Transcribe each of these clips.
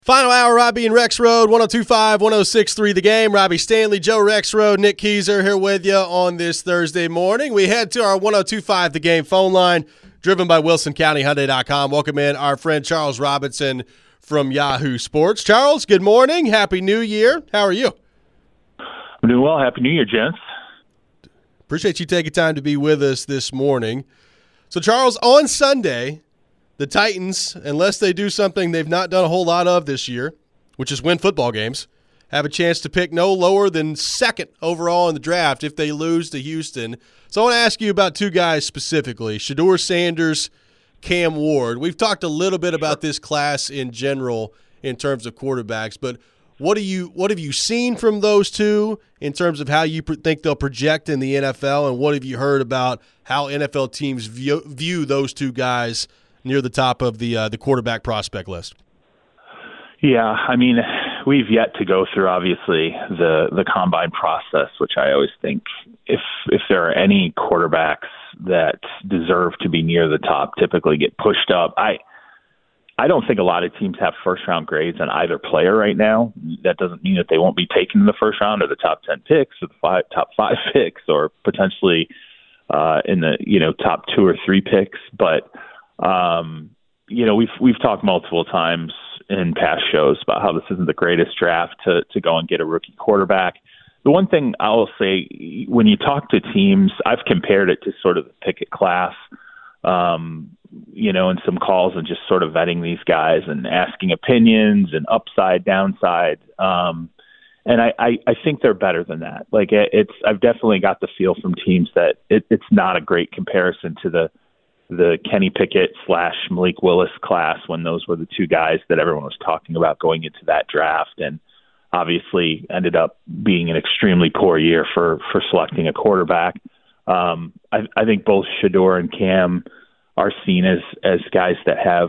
Final hour, Robbie and Rexrode, 102.5, 106.3 The Game. Robbie Stanley, Joe Rexrode, Nick Keyser here with you on this Thursday morning. We head to our 102.5 The Game phone line, driven by WilsonCountyHyundai.com. Welcome in our friend Charles Robinson from Yahoo Sports. Charles, good morning. Happy New Year. How are you? I'm doing well. Happy New Year, gents. Appreciate you taking time to be with us this morning. So, Charles, on Sunday, the Titans, unless they do something they've not done a whole lot of this year, which is win football games, have a chance to pick no lower than second overall in the draft if they lose to Houston. So I want to ask you about two guys specifically, Shedeur Sanders, Cam Ward. We've talked a little bit about this class in general in terms of quarterbacks, but what have you seen from those two in terms of how you think they'll project in the NFL, and what have you heard about how NFL teams view those two guys near the top of the quarterback prospect list? Yeah, I mean, we've yet to go through, obviously, the combine process, which I always think if there are any quarterbacks that deserve to be near the top, typically get pushed up. I don't think a lot of teams have first-round grades on either player right now. That doesn't mean that they won't be taken in the first round or the top 10 picks or the top 5 picks or potentially in the top 2 or 3 picks. But we've talked multiple times in past shows about how this isn't the greatest draft to go and get a rookie quarterback. The one thing I will say, when you talk to teams, I've compared it to sort of the Pickett class, in some calls and just sort of vetting these guys and asking opinions and upside, downside. And I think they're better than that. Like I've definitely got the feel from teams that it's not a great comparison to the Kenny Pickett / Malik Willis class, when those were the two guys that everyone was talking about going into that draft, and obviously ended up being an extremely poor year for selecting a quarterback. I think both Shedeur and Cam are seen as guys that have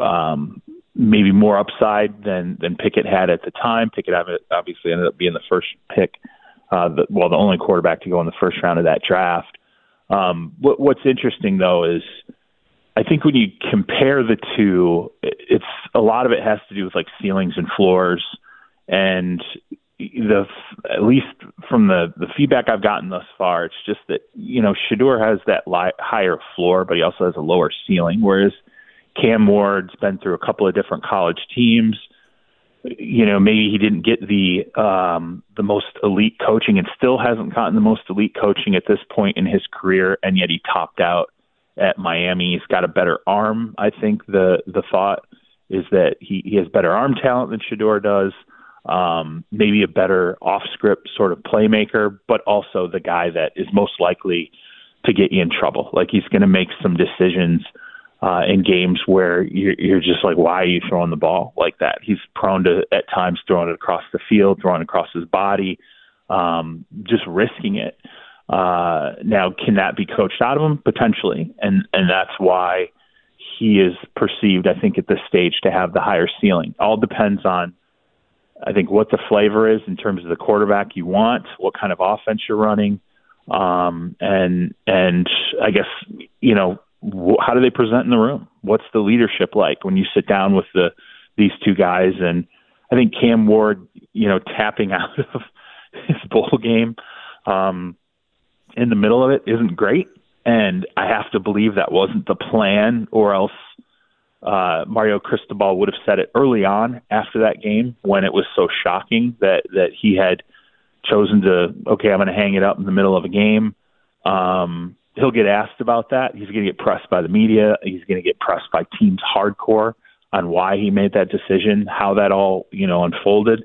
maybe more upside than Pickett had at the time. Pickett obviously ended up being the first pick, the only quarterback to go in the first round of that draft. What's interesting, though, is I think when you compare the two, it's a lot of it has to do with like ceilings and floors, and at least from the feedback I've gotten thus far, it's just that Shedeur has that higher floor, but he also has a lower ceiling, whereas Cam Ward's been through a couple of different college teams. Maybe he didn't get the most elite coaching and still hasn't gotten the most elite coaching at this point in his career, and yet he topped out at Miami. He's got a better arm. I think the thought is that he has better arm talent than Shedeur does, maybe a better off-script sort of playmaker, but also the guy that is most likely to get you in trouble. Like, he's going to make some decisions in games where you're just like, why are you throwing the ball like that? He's prone to, at times, throwing it across the field, throwing it across his body, just risking it. Now, can that be coached out of him? Potentially. And that's why he is perceived, I think, at this stage to have the higher ceiling. All depends on, I think, what the flavor is in terms of the quarterback you want, what kind of offense you're running, and I guess, how do they present in the room? What's the leadership like when you sit down with these two guys? And I think Cam Ward, tapping out of his bowl game in the middle of it isn't great. And I have to believe that wasn't the plan, or else Mario Cristobal would have said it early on after that game, when it was so shocking that he had chosen to, I'm going to hang it up in the middle of a game. He'll get asked about that. He's going to get pressed by the media. He's going to get pressed by teams hardcore on why he made that decision, how that all, unfolded.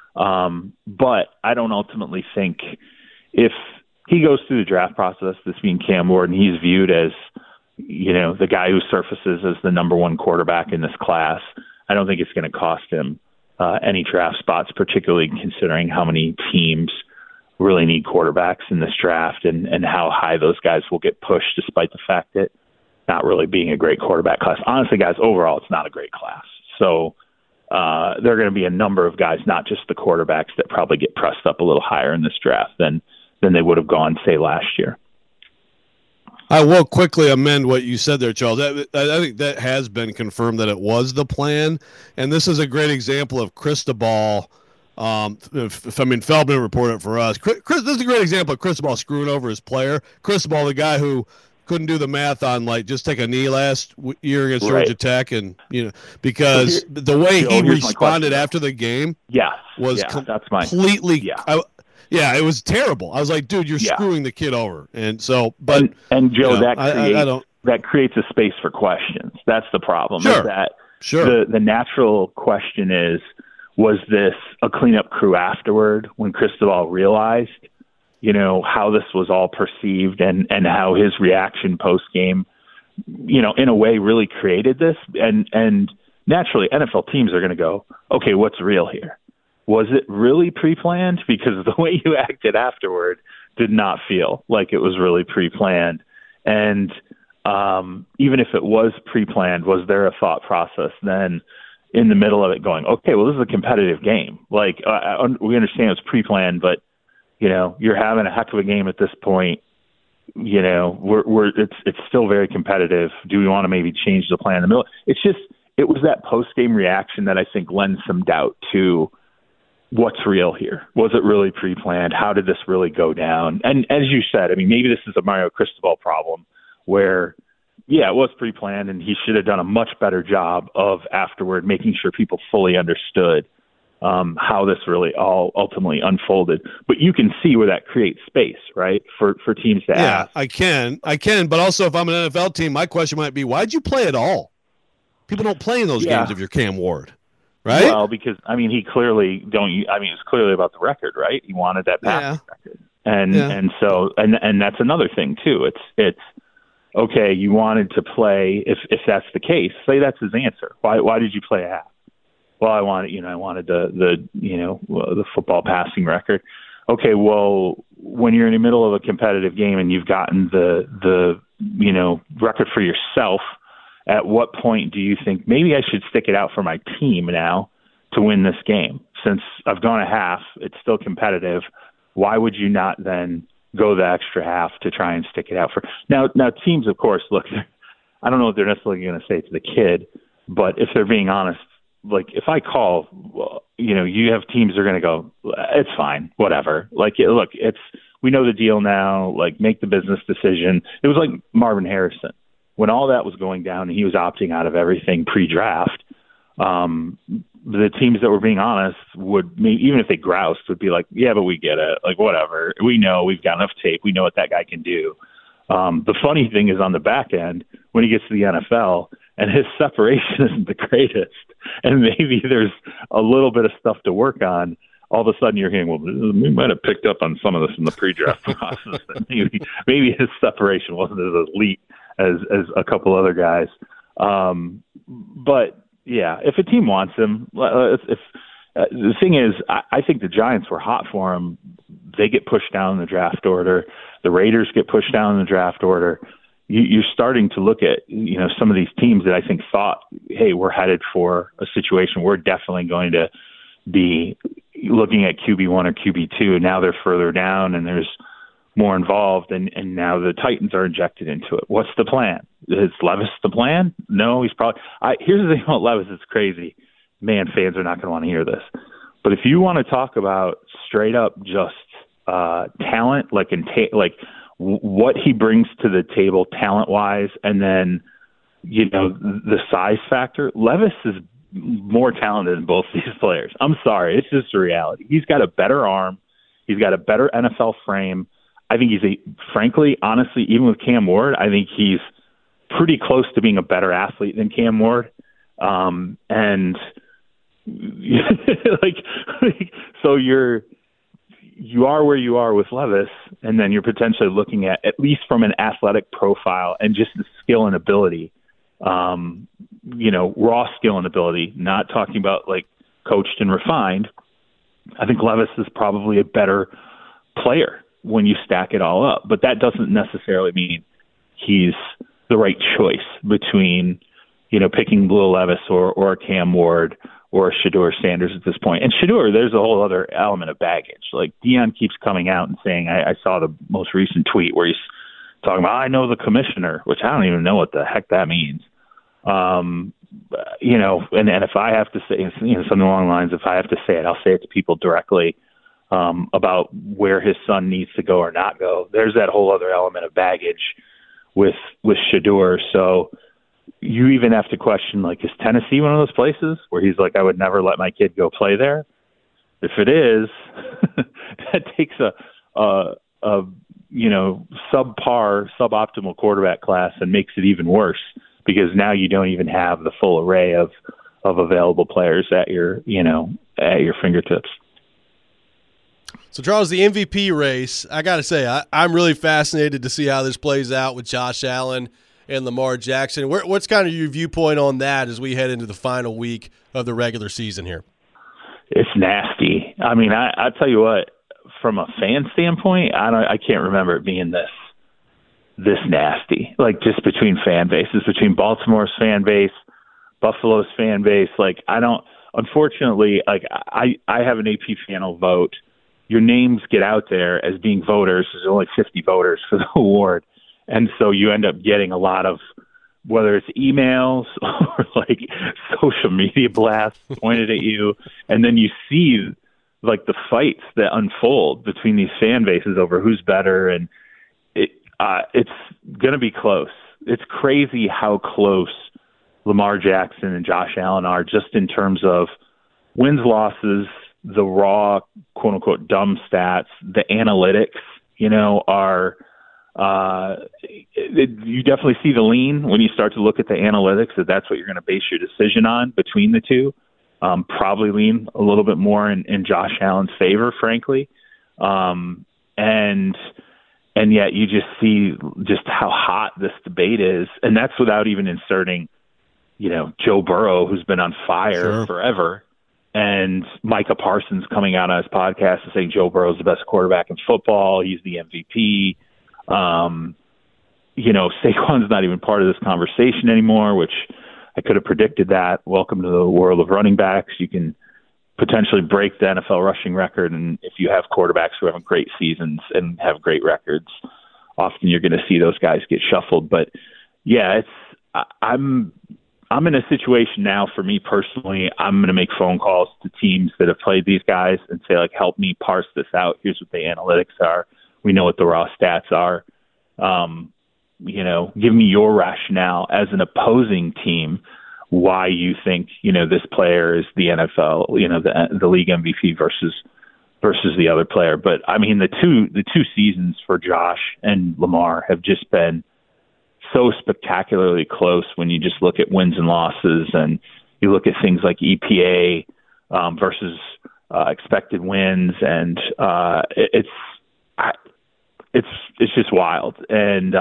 But I don't ultimately think, if he goes through the draft process, this being Cam Ward, and he's viewed as, the guy who surfaces as the number one quarterback in this class, I don't think it's going to cost him any draft spots, particularly considering how many teams really need quarterbacks in this draft, and how high those guys will get pushed, despite the fact that not really being a great quarterback class. Honestly, guys, overall, it's not a great class. So there are going to be a number of guys, not just the quarterbacks, that probably get pressed up a little higher in this draft than they would have gone, say, last year. I will quickly amend what you said there, Charles. I think that has been confirmed that it was the plan, and this is a great example of Cristobal. Feldman reported it for us. This is a great example of Cristobal screwing over his player. Cristobal, the guy who couldn't do the math on just take a knee last year against Georgia Tech, and because the way he responded after the game, was completely. Yeah, it was terrible. I was like, dude, you're screwing the kid over. And so, but and Joe, that creates a space for questions. That's the problem. Sure. The natural question is, was this a cleanup crew afterward when Cristobal realized, how this was all perceived and how his reaction post game, in a way really created this. And naturally NFL teams are going to go, okay, what's real here? Was it really pre-planned? Because the way you acted afterward did not feel like it was really pre-planned. And even if it was pre-planned, was there a thought process then in the middle of it going, okay, well, this is a competitive game. We understand it's pre-planned, but, you're having a heck of a game at this point. It's still very competitive. Do we want to maybe change the plan in the middle? It was that post-game reaction that I think lends some doubt to what's real here. Was it really pre-planned? How did this really go down? And as you said, maybe this is a Mario Cristobal problem where, it was pre-planned and he should have done a much better job of afterward making sure people fully understood how this really all ultimately unfolded. But you can see where that creates space, right, for teams to ask. I can. But also if I'm an NFL team, my question might be, why'd you play at all? People don't play in those games if you're Cam Ward. Right? Well, because he clearly it's clearly about the record, right? He wanted that passing record, and so that's another thing too. It's okay. You wanted to play if that's the case. Say that's his answer. Why did you play a half? Well, I wanted the football passing record. Okay, well, when you're in the middle of a competitive game and you've gotten the record for yourself. At what point do you think maybe I should stick it out for my team now to win this game? Since I've gone a half, it's still competitive. Why would you not then go the extra half to try and stick it out for now teams, of course, look, I don't know what they're necessarily going to say to the kid, but if they're being honest, if I call, you have teams that are going to go, it's fine, whatever. We know the deal now, make the business decision. It was like Marvin Harrison. When all that was going down and he was opting out of everything pre-draft, the teams that were being honest would, even if they groused, would be like, yeah, but we get it. Whatever. We know we've got enough tape. We know what that guy can do. The funny thing is on the back end, when he gets to the NFL and his separation isn't the greatest, and maybe there's a little bit of stuff to work on, all of a sudden you're hearing, well, we might have picked up on some of this in the pre-draft process. Maybe his separation wasn't as elite as a couple other guys. But if a team wants him, the thing is, I think the Giants were hot for him. They get pushed down in the draft order. The Raiders get pushed down in the draft order. You're starting to look at, some of these teams that I think thought, hey, we're headed for a situation. We're definitely going to be looking at QB1 or QB2. Now they're further down and there's more involved, and now the Titans are injected into it. What's the plan? Is Levis the plan? No, he's probably. Here's the thing about Levis. It's crazy. Man, fans are not going to want to hear this. But if you want to talk about straight up just talent, what he brings to the table talent-wise, and then the size factor, Levis is more talented than both these players. I'm sorry, it's just a reality. He's got a better arm. He's got a better NFL frame. I think frankly, honestly, even with Cam Ward, I think he's pretty close to being a better athlete than Cam Ward. And so you are where you are with Levis, and then you're potentially looking at least from an athletic profile and just the skill and ability, raw skill and ability, not talking about coached and refined. I think Levis is probably a better player when you stack it all up, but that doesn't necessarily mean he's the right choice between, picking Will Levis or Cam Ward or Shedeur Sanders at this point. And Shedeur, there's a whole other element of baggage. Deion keeps coming out and saying, I saw the most recent tweet where he's talking about, I know the commissioner, which I don't even know what the heck that means. And if I have to say, something along the lines, if I have to say it, I'll say it to people directly about where his son needs to go or not go. There's that whole other element of baggage with Shedeur. So you even have to question, like, is Tennessee one of those places where he's like, I would never let my kid go play there? If it is, that takes a suboptimal quarterback class and makes it even worse, because now you don't even have the full array of available players at your fingertips. So, Charles, the MVP race, I got to say, I'm really fascinated to see how this plays out with Josh Allen and Lamar Jackson. What's kind of your viewpoint on that as we head into the final week of the regular season here? It's nasty. I mean, I tell you what, from a fan standpoint, I can't remember it being this nasty. Like, just between fan bases, between Baltimore's fan base, Buffalo's fan base. Like, unfortunately, like, I have an AP panel vote. Your names get out there as being voters. There's only 50 voters for the award. And so you end up getting a lot of, whether it's emails or like social media blasts pointed at you. And then you see like the fights that unfold between these fan bases over who's better. And it's going to be close. It's crazy how close Lamar Jackson and Josh Allen are, just in terms of wins, losses, the raw, quote unquote, dumb stats, the analytics, are, you definitely see the lean when you start to look at the analytics, that's what you're going to base your decision on between the two. Probably lean a little bit more in Josh Allen's favor, frankly. And yet you just see just how hot this debate is. And that's without even inserting, Joe Burrow, who's been on fire forever, and Micah Parsons coming out on his podcast and saying Joe Burrow's the best quarterback in football. He's the MVP. Saquon's not even part of this conversation anymore, which I could have predicted that. Welcome to the world of running backs. You can potentially break the NFL rushing record, and if you have quarterbacks who have great seasons and have great records, often you're going to see those guys get shuffled. But yeah, I'm in a situation now, for me personally, I'm going to make phone calls to teams that have played these guys and say, like, help me parse this out. Here's what the analytics are. We know what the raw stats are. Give me your rationale as an opposing team why you think, this player is the NFL, the league MVP versus the other player. But I mean, the two seasons for Josh and Lamar have just been so spectacularly close when you just look at wins and losses, and you look at things like EPA versus expected wins, and it's just wild. And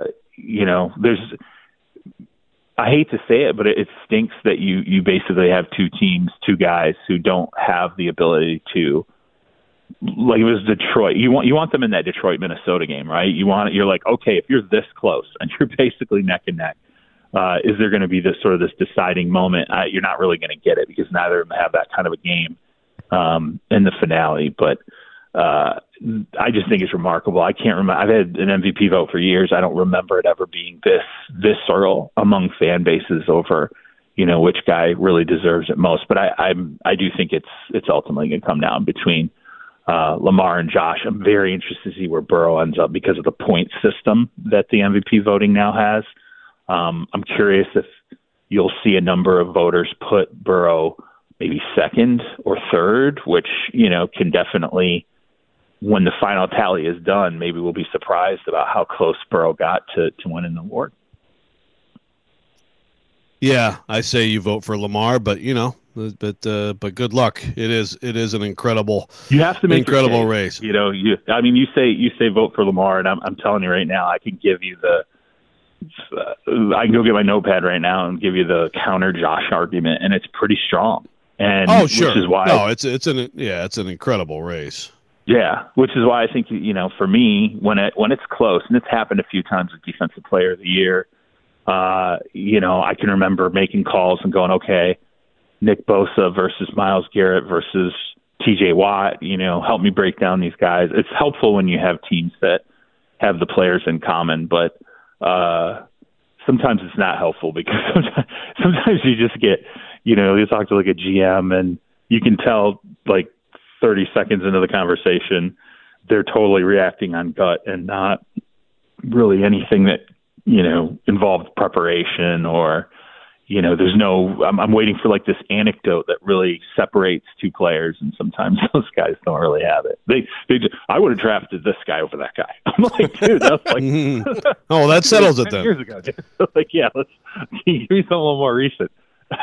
I hate to say it, but it stinks that you basically have two guys who don't have the ability to, like, it was Detroit. You want them in that Detroit Minnesota game, right? You're like, okay, if you're this close and you're basically neck and neck, is there going to be this deciding moment? You're not really going to get it, because neither of them have that kind of a game in the finale. But I just think it's remarkable. I can't remember. I've had an MVP vote for years. I don't remember it ever being this visceral among fan bases over, which guy really deserves it most. But I do think it's ultimately going to come down between Lamar and Josh. I'm very interested to see where Burrow ends up because of the point system that the MVP voting now has. I'm curious if you'll see a number of voters put Burrow maybe second or third, which, can definitely, when the final tally is done, maybe we'll be surprised about how close Burrow got to winning the award. Yeah, I say you vote for Lamar, but but good luck. It is an incredible. You have to make incredible race. You say vote for Lamar, and I'm telling you right now, I can give you I can go get my notepad right now and give you the counter Josh argument, and it's pretty strong. And sure. Which is why it's an incredible race. Yeah, which is why I think, for me, when it's close, and it's happened a few times with Defensive Player of the Year, I can remember making calls and going, okay, Nick Bosa versus Myles Garrett versus TJ Watt, help me break down these guys. It's helpful when you have teams that, have the players in common, but sometimes it's not helpful because sometimes you just get, you talk to like a GM and you can tell like 30 seconds into the conversation, they're totally reacting on gut and not really anything that, involved preparation or, there's no, I'm waiting for like this anecdote that really separates two players. And sometimes those guys don't really have it. I would have drafted this guy over that guy. I'm like, dude, that's like, oh, that settles it then. Years ago. Like, yeah, give me something a little more recent.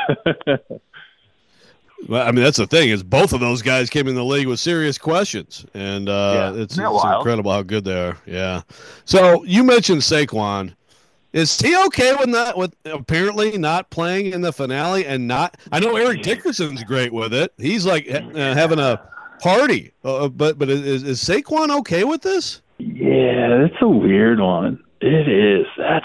Well, I mean, that's the thing is both of those guys came in the league with serious questions, and it's incredible how good they are. Yeah. So you mentioned Saquon. Is he okay with that? With apparently not playing in the finale and not? I know Eric Dickerson's great with it. He's like having a party. But is Saquon okay with this? Yeah, that's a weird one. It is.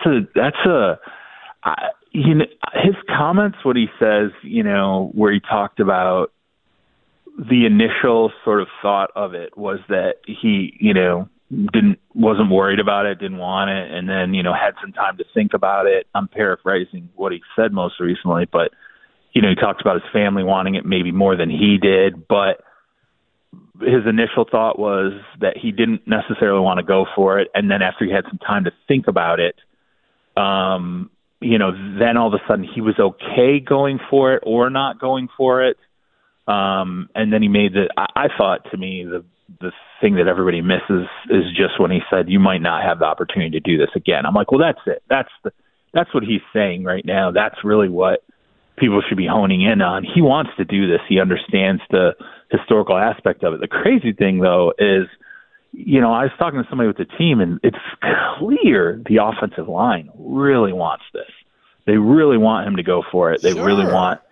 His comments, what he says, where he talked about the initial sort of thought of it was that he, wasn't worried about it, didn't want it, and then, had some time to think about it. I'm paraphrasing what he said most recently, but, he talked about his family wanting it maybe more than he did, but his initial thought was that he didn't necessarily want to go for it. And then after he had some time to think about it, then all of a sudden he was okay going for it or not going for it. And then he made I thought to me, the thing that everybody misses is just when he said, you might not have the opportunity to do this again. I'm like, well, that's it. That's what he's saying right now. That's really what people should be honing in on. He wants to do this. He understands the historical aspect of it. The crazy thing though is, I was talking to somebody with the team and it's clear the offensive line really wants this. They really want him to go for it. They really,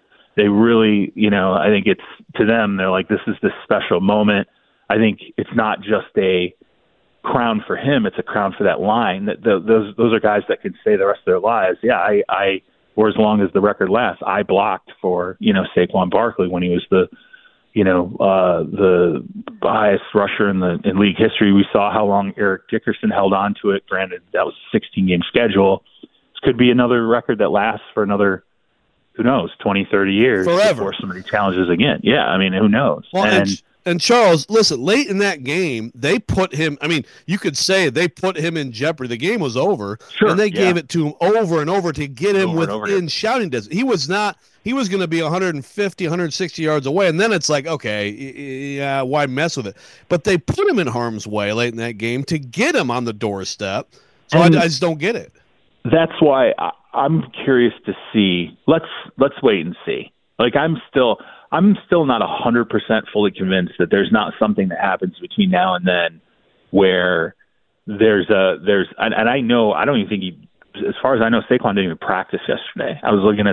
I think it's to them, they're like, this is this special moment. I think it's not just a crown for him. It's a crown for that line. That those are guys that can say the rest of their lives, yeah, or as long as the record lasts, I blocked for, Saquon Barkley when he was the highest rusher in league history. We saw how long Eric Dickerson held on to it. Granted, that was a 16-game schedule. This could be another record that lasts for another, who knows, 20, 30 years. Forever. Before somebody challenges again. Yeah, I mean, who knows? Well, and Charles, listen, late in that game, they put him, you could say they put him in jeopardy. The game was over, and they gave it to him over and over to get him within shouting distance. He was going to be 150, 160 yards away, and then it's like, okay, yeah, why mess with it? But they put him in harm's way late in that game to get him on the doorstep, so I just don't get it. That's why I'm curious to see. Let's wait and see. Like, I'm still not 100% fully convinced that there's not something that happens between now and then where and I know, I don't even think as far as I know, Saquon didn't even practice yesterday. I was looking at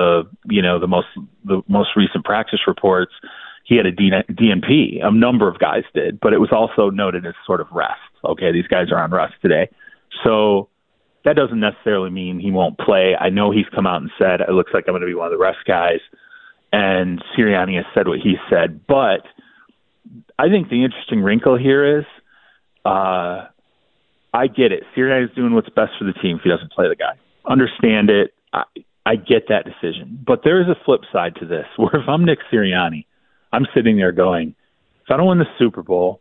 the most recent practice reports. He had a DNP. A number of guys did, but it was also noted as sort of rest. Okay, these guys are on rest today. So that doesn't necessarily mean he won't play. I know he's come out and said, it looks like I'm going to be one of the rest guys. And Sirianni has said what he said. But I think the interesting wrinkle here is I get it. Sirianni is doing what's best for the team if he doesn't play the guy. Understand it. I get that decision. But there is a flip side to this, where if I'm Nick Sirianni, I'm sitting there going, if I don't win the Super Bowl,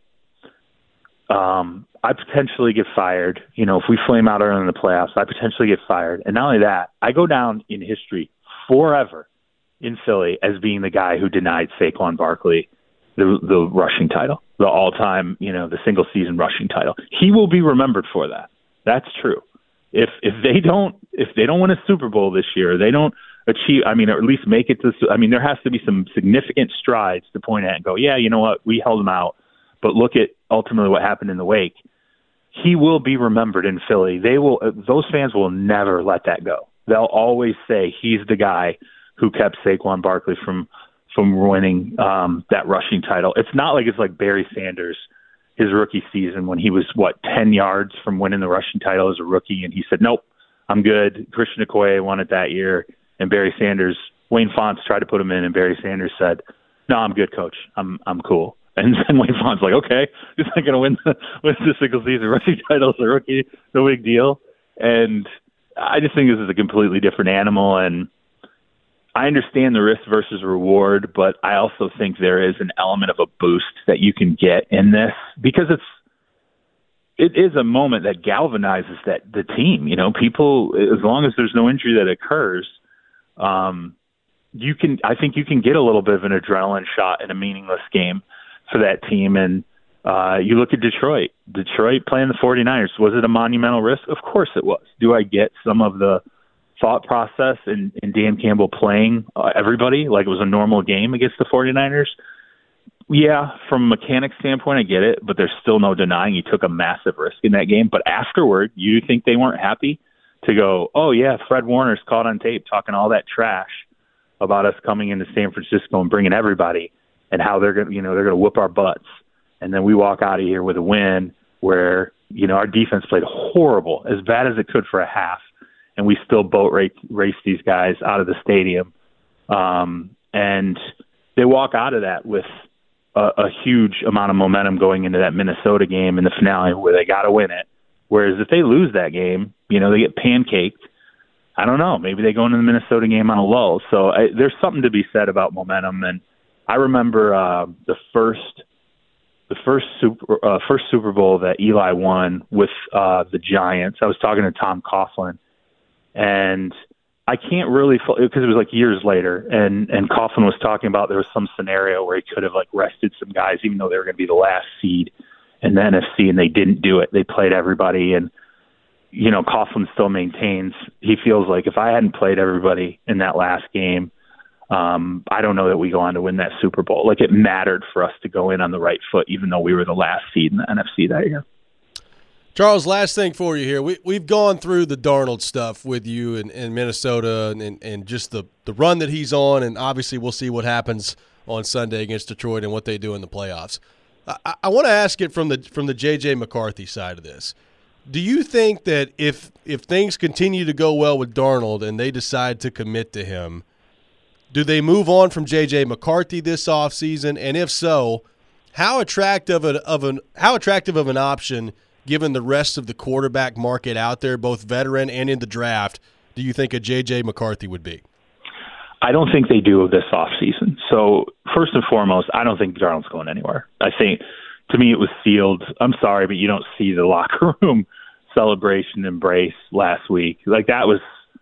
I potentially get fired. If we flame out early in the playoffs, I potentially get fired. And not only that, I go down in history forever in Philly as being the guy who denied Saquon Barkley the rushing title, the all-time, the single-season rushing title. He will be remembered for that. That's true. If they don't win a Super Bowl this year, they don't achieve, or at least make it to, there has to be some significant strides to point at and go, yeah, you know what, we held him out, but look at ultimately what happened in the wake. He will be remembered in Philly. Those fans will never let that go. They'll always say he's the guy who kept Saquon Barkley from winning that rushing title. It's not like it's like Barry Sanders, his rookie season, when he was 10 yards from winning the rushing title as a rookie, and he said, "Nope, I'm good." Christian Okoye won it that year, and Wayne Fontes tried to put him in, and Barry Sanders said, "No, I'm good, coach. I'm cool." And then Wayne Vaughn's like, okay, he's not going to win the single season rushing title as a rookie. No big deal. And I just think this is a completely different animal. And I understand the risk versus reward, but I also think there is an element of a boost that you can get in this because it is a moment that galvanizes the team. People, as long as there's no injury that occurs, I think you can get a little bit of an adrenaline shot in a meaningless game for that team. And you look at Detroit playing the 49ers. Was it a monumental risk? Of course it was. Do I get some of the thought process in Dan Campbell playing everybody like it was a normal game against the 49ers? Yeah, from a mechanics standpoint, I get it, but there's still no denying he took a massive risk in that game. But afterward, you think they weren't happy to go, oh, yeah, Fred Warner's caught on tape talking all that trash about us coming into San Francisco and bringing everybody and how they're going to whoop our butts. And then we walk out of here with a win where, our defense played horrible, as bad as it could for a half, and we still boat race these guys out of the stadium. And they walk out of that with a huge amount of momentum going into that Minnesota game in the finale where they got to win it. Whereas if they lose that game, they get pancaked. I don't know. Maybe they go into the Minnesota game on a lull. So there's something to be said about momentum. And I remember the first Super Bowl that Eli won with the Giants. I was talking to Tom Coughlin, and I can't really, because it was like years later, and Coughlin was talking about there was some scenario where he could have like rested some guys, even though they were going to be the last seed in the NFC, and they didn't do it. They played everybody, and Coughlin still maintains he feels like if I hadn't played everybody in that last game, I don't know that we go on to win that Super Bowl. Like it mattered for us to go in on the right foot, even though we were the last seed in the NFC that year. Charles, last thing for you here. We've gone through the Darnold stuff with you in Minnesota and just the run that he's on, and obviously we'll see what happens on Sunday against Detroit and what they do in the playoffs. I want to ask it from the J.J. McCarthy side of this. Do you think that if things continue to go well with Darnold and they decide to commit to him, do they move on from J.J. McCarthy this offseason? And if so, how attractive of an option, given the rest of the quarterback market out there, both veteran and in the draft, do you think a J.J. McCarthy would be? I don't think they do this offseason. So first and foremost, I don't think Darnold's going anywhere. I think, to me, it was sealed. I'm sorry, but you don't see the locker room celebration embrace last week. Like that's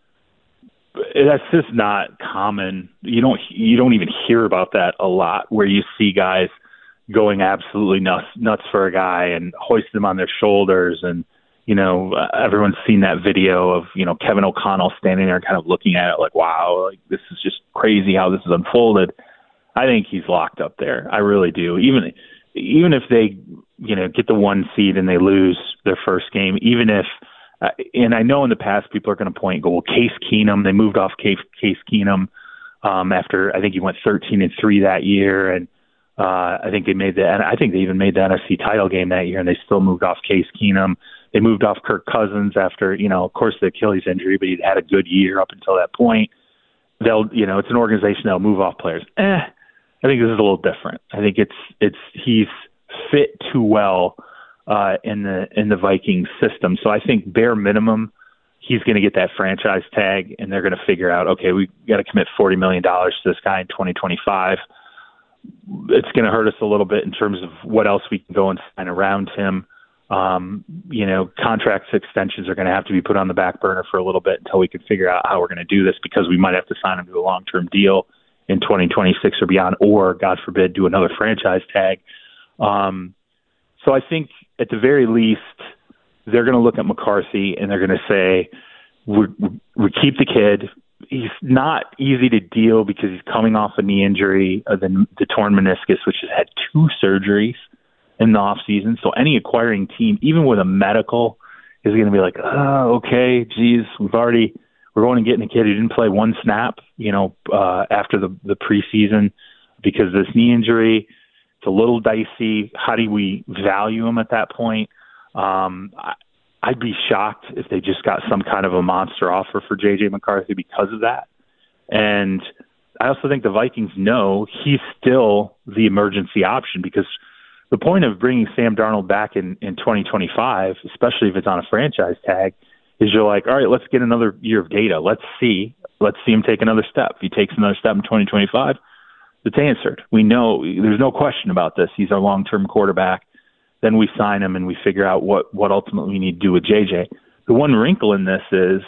just not common. You don't even hear about that a lot, where you see guys going absolutely nuts for a guy and hoist him on their shoulders. And, everyone's seen that video of, Kevin O'Connell standing there kind of looking at it like, wow, like this is just crazy how this has unfolded. I think he's locked up there. I really do. Even if they, get the 1 seed and they lose their first game, even if, and I know in the past people are going to point and go, well, Case Keenum, they moved off Case Keenum after, I think he went 13-3 that year. And I think they even made the NFC title game that year, and they still moved off Case Keenum. They moved off Kirk Cousins after, of course, the Achilles injury, but he'd had a good year up until that point. It's an organization that'll move off players. I think this is a little different. I think he's fit too well in the Vikings system. So I think bare minimum, he's going to get that franchise tag, and they're going to figure out, okay, we got to commit $40 million to this guy in 2025. It's going to hurt us a little bit in terms of what else we can go and sign around him. Contract extensions are going to have to be put on the back burner for a little bit until we can figure out how we're going to do this, because we might have to sign him to a long-term deal in 2026 or beyond, or God forbid, do another franchise tag. So I think at the very least, they're going to look at McCarthy and they're going to say, we keep the kid. He's not easy to deal because he's coming off a knee injury, the torn meniscus, which has had 2 surgeries in the offseason. So any acquiring team, even with a medical, is going to be like, oh, okay, geez, we're going and getting a kid who didn't play 1 snap, after the preseason because of this knee injury. It's a little dicey. How do we value him at that point? I'd be shocked if they just got some kind of a monster offer for J.J. McCarthy because of that. And I also think the Vikings know he's still the emergency option, because the point of bringing Sam Darnold back in 2025, especially if it's on a franchise tag, is you're like, all right, let's get another year of data. Let's see him take another step. If he takes another step in 2025, it's answered. We know there's no question about this. He's our long-term quarterback. Then we sign him and we figure out what ultimately we need to do with JJ. The one wrinkle in this is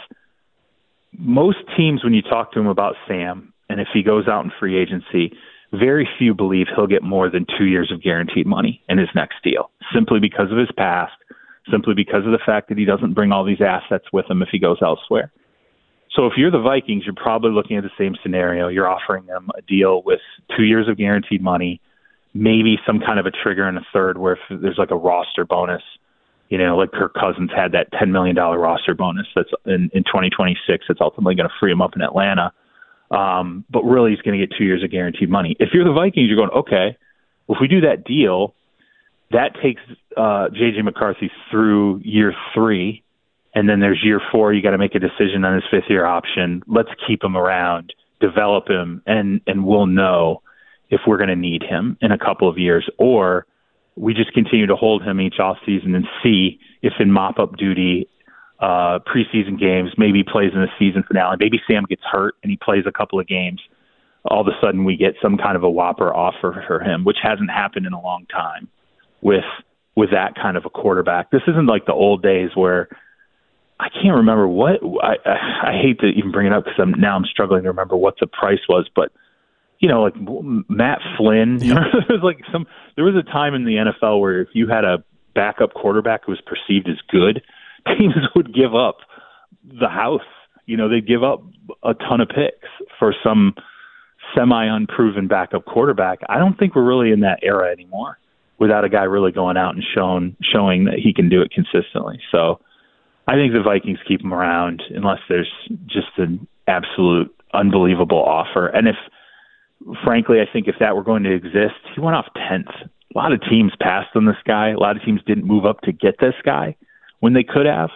most teams, when you talk to him about Sam, and if he goes out in free agency, very few believe he'll get more than 2 years of guaranteed money in his next deal, simply because of his past, simply because of the fact that he doesn't bring all these assets with him if he goes elsewhere. So if you're the Vikings, you're probably looking at the same scenario. You're offering them a deal with 2 years of guaranteed money, maybe some kind of a trigger in a third where if there's like a roster bonus, like Kirk Cousins had that $10 million roster bonus that's in 2026 that's ultimately going to free him up in Atlanta. But really he's going to get 2 years of guaranteed money. If you're the Vikings, you're going, okay, well, if we do that deal, that takes J.J. McCarthy through year 3, and then there's year 4. You got to make a decision on his 5th-year option. Let's keep him around, develop him, and we'll know if we're going to need him in a couple of years, or we just continue to hold him each offseason and see if in mop-up duty, preseason games, maybe he plays in the season finale, maybe Sam gets hurt and he plays a couple of games, all of a sudden we get some kind of a whopper offer for him, which hasn't happened in a long time with that kind of a quarterback. This isn't like the old days where I can't remember what I hate to even bring it up because I'm struggling to remember what the price was, but like Matt Flynn, there was a time in the NFL where if you had a backup quarterback who was perceived as good, teams would give up the house. They'd give up a ton of picks for some semi-unproven backup quarterback. I don't think we're really in that era anymore without a guy really going out and showing that he can do it consistently. So I think the Vikings keep him around unless there's just an absolute unbelievable offer. And frankly, I think if that were going to exist, he went off 10th. A lot of teams passed on this guy. A lot of teams didn't move up to get this guy when they could have.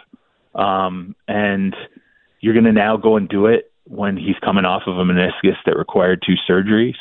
And you're going to now go and do it when he's coming off of a meniscus that required 2 surgeries.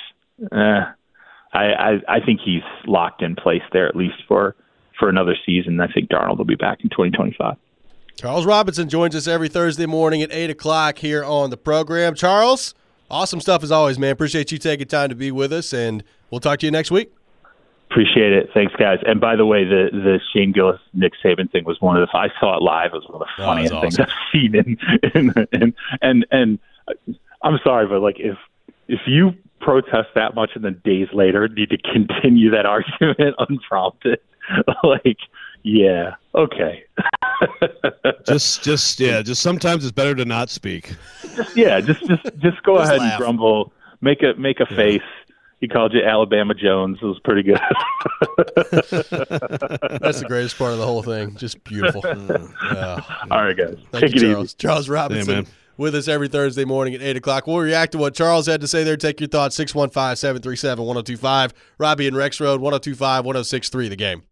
I think he's locked in place there, at least for another season. I think Darnold will be back in 2025. Charles Robinson joins us every Thursday morning at 8 o'clock here on the program. Charles, awesome stuff as always, man. Appreciate you taking time to be with us, and we'll talk to you next week. Appreciate it. Thanks, guys. And by the way, the Shane Gillis, Nick Saban thing was one of the – I saw it live. It was one of the funniest things I've seen. And I'm sorry, but, if you protest that much and then days later need to continue that argument unprompted, yeah, okay. just sometimes it's better to not speak. Just go ahead and grumble. Make a face. He called you Alabama Jones. It was pretty good. That's the greatest part of the whole thing. Just beautiful. Yeah. All right, guys. Take it easy. Charles Robinson with us every Thursday morning at 8 o'clock. We'll react to what Charles had to say there. Take your thoughts, 615-737-1025. Robbie and Rex Road, 1025-1063, The Game.